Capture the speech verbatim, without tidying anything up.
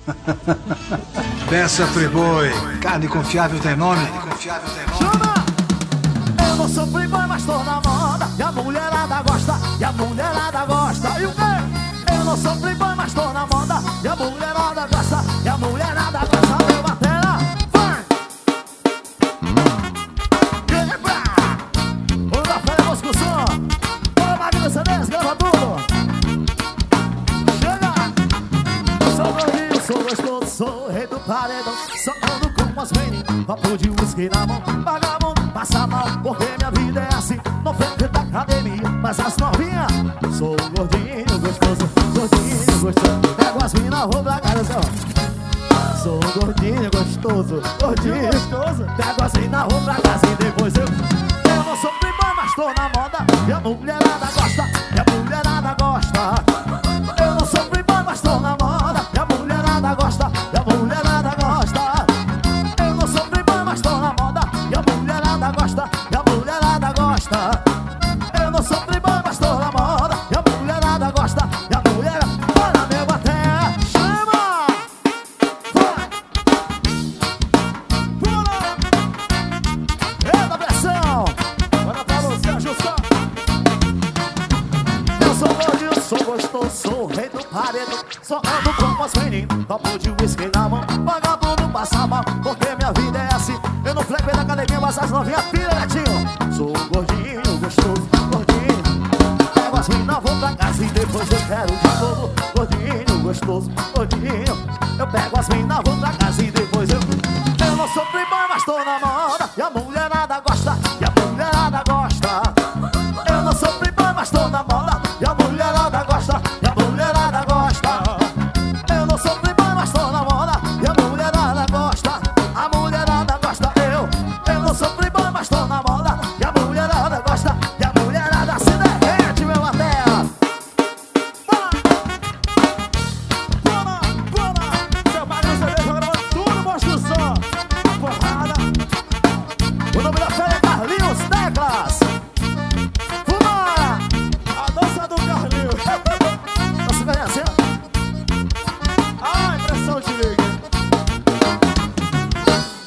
Peça Friboi. Carne confiável tem nome. Carne confiável tem nome. Chama! Eu não sou playboy, mas tô na moda. E a mulherada gosta, e a mulherada gosta. E o quê? Eu não sou playboy, mas tô na moda. E a mulherada gosta, e a mulherada gosta. Meu batera, vai! Quebra! O da Fé Moscou Som. Ô, Magno C dez, grava tudo. Chega! Sou gordinho, sou gostoso, sou o rei do paredão. Só ando com umas meninas, papo de whisky na mão. Vagabundo, passa mal, porque minha vida é assim. Não frequento da academia, mas as novinhas. Sou gordinho, gostoso, gordinho, gostoso. Pego as minas, vou pra casa, ó. Sou gordinho, gostoso, gordinho, gostoso. Pego as minas, vou pra casa e depois eu... Eu não sou playboy, mas tô na moda. E a mulherada gosta, e a mulherada gosta. Eu não sou playboy, mas tô na moda. E a mulherada gosta, e a mulherada gosta. Eu não sou playboy, mas tô na moda. E a mulherada gosta, e a mulherada gosta. Eu não sou playboy, mas tô na moda. E a mulherada gosta, e a mulher... Olha meu baté, chama! Vai! Pula! Eita pressão! Bora pra você ajustar. Eu sou gordinho, sou gostoso, sou o rei do paredão. Só ando com as meninas, copo de whisky na mão. Vagabundo passa mal, porque minha vida é assim. Eu não frequento da academia, mas as novinhas pira, netinho. Sou gordinho, gostoso, gordinho. Pego as minas, vou pra casa e depois eu quero de novo. Gordinho, gostoso, gordinho. Eu pego as minas, vou pra casa e depois eu